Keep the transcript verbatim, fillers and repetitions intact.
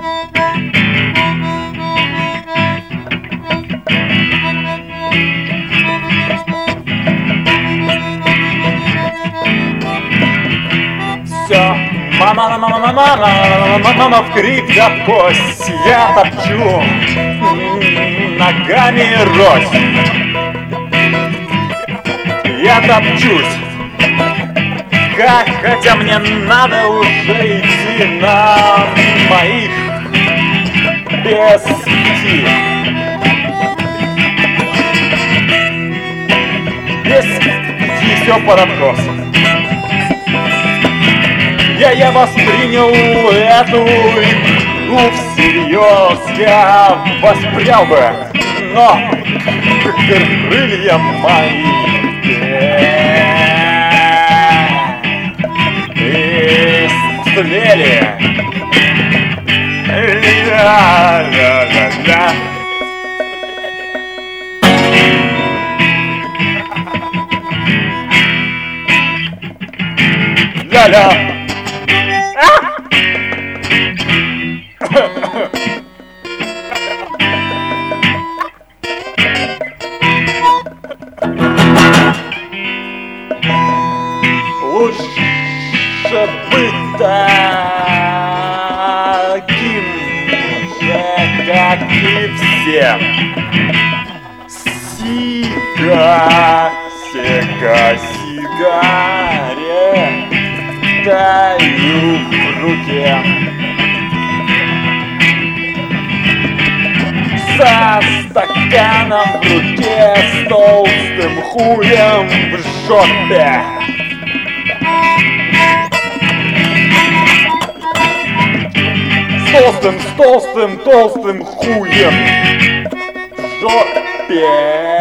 Все, мама, мама, мама, мама, мама, в крик да в кость. Я топчу ногами рось. Я топчусь, как, хотя мне надо уже идти на моих без пяти. Без пяти все под откос. Я, я воспринял эту игру всерьез, я воспрял бы, но крылья мои истлели. Ля-ля-ля-ля. Ля-ля. Лучше быть таким же, как и все. Сига, сига, сигаретою в руке. Со стаканом в руке, с толстым хуем в жопе. С толстым, с толстым, толстым хуем в жопе.